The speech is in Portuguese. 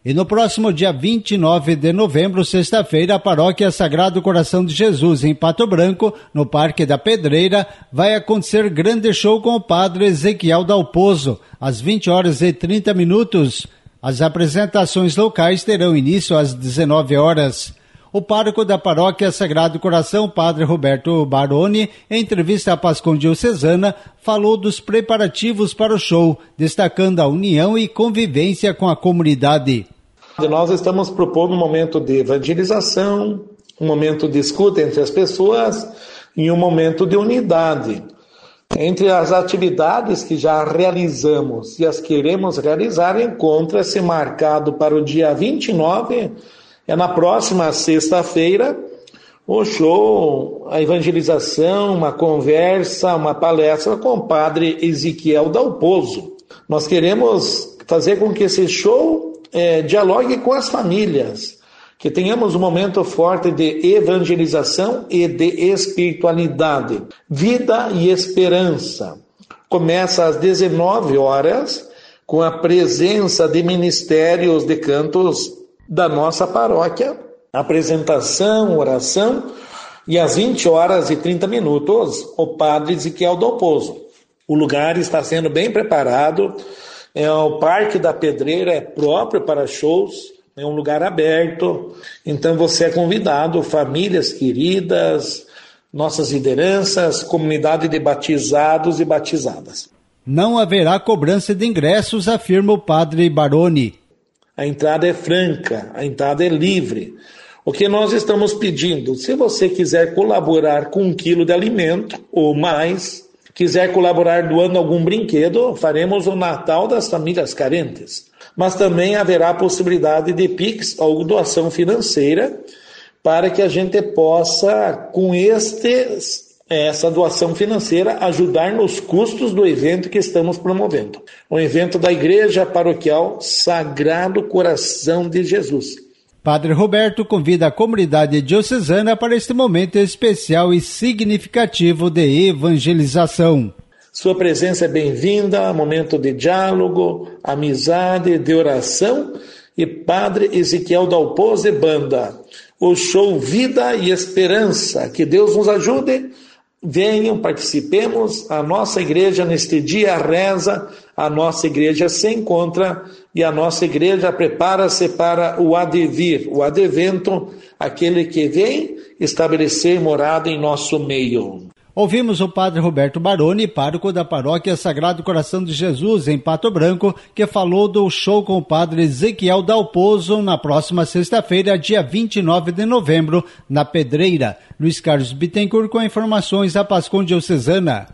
E no próximo dia 29 de novembro, sexta-feira, a Paróquia Sagrado Coração de Jesus, em Pato Branco, no Parque da Pedreira, vai acontecer grande show com o padre Ezequiel Dalpozo, às 20h30. As apresentações locais terão início às 19 horas. O pároco da Paróquia Sagrado Coração, padre Roberto Baroni, em entrevista à Pascom Diocesana, falou dos preparativos para o show, destacando a união e convivência com a comunidade. Nós estamos propondo um momento de evangelização, um momento de escuta entre as pessoas e um momento de unidade. Entre as atividades que já realizamos e as que queremos realizar, encontra-se marcado para o dia 29, na próxima sexta-feira, o show, a evangelização, uma conversa, uma palestra com o padre Ezequiel Dalpozo. Nós queremos fazer com que esse show dialogue com as famílias, que tenhamos um momento forte de evangelização e de espiritualidade, vida e esperança. Começa às 19 horas com a presença de ministérios de cantos da nossa paróquia, apresentação, oração, e às 20h30 o padre Ezequiel Dalpozo. O lugar está sendo bem preparado. O Parque da Pedreira é próprio para shows, é um lugar aberto, então você é convidado, famílias queridas, nossas lideranças, comunidade de batizados e batizadas. Não haverá cobrança de ingressos, afirma o padre Baroni. A entrada é franca, a entrada é livre. O que nós estamos pedindo, se você quiser colaborar com 1 quilo de alimento ou mais, quiser colaborar doando algum brinquedo, faremos o Natal das famílias carentes. Mas também haverá a possibilidade de Pix ou doação financeira para que a gente possa, com essa doação financeira, ajudar nos custos do evento que estamos promovendo. O evento da Igreja Paroquial Sagrado Coração de Jesus. Padre Roberto convida a comunidade diocesana para este momento especial e significativo de evangelização. Sua presença é bem-vinda, momento de diálogo, amizade, de oração, e Padre Ezequiel Dalpozo e banda. O show Vida e Esperança. Que Deus nos ajude. Venham, participemos. A nossa igreja neste dia reza, a nossa igreja se encontra e a nossa igreja prepara-se para o advir, o advento, aquele que vem estabelecer morada em nosso meio. Ouvimos o padre Roberto Baroni, pároco da Paróquia Sagrado Coração de Jesus, em Pato Branco, que falou do show com o padre Ezequiel Dalpozo na próxima sexta-feira, dia 29 de novembro, na Pedreira. Luiz Carlos Bittencourt com informações da Pascom Diocesana.